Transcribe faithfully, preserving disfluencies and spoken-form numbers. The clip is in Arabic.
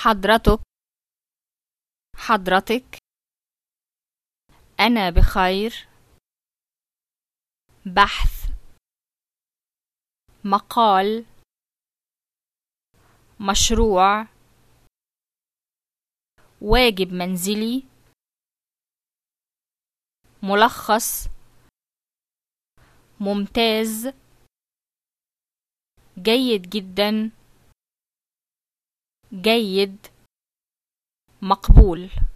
حضرتك، حضرتك. أنا بخير. بحث، مقال، مشروع، واجب منزلي، ملخص، ممتاز، جيد جدا، جيد، مقبول.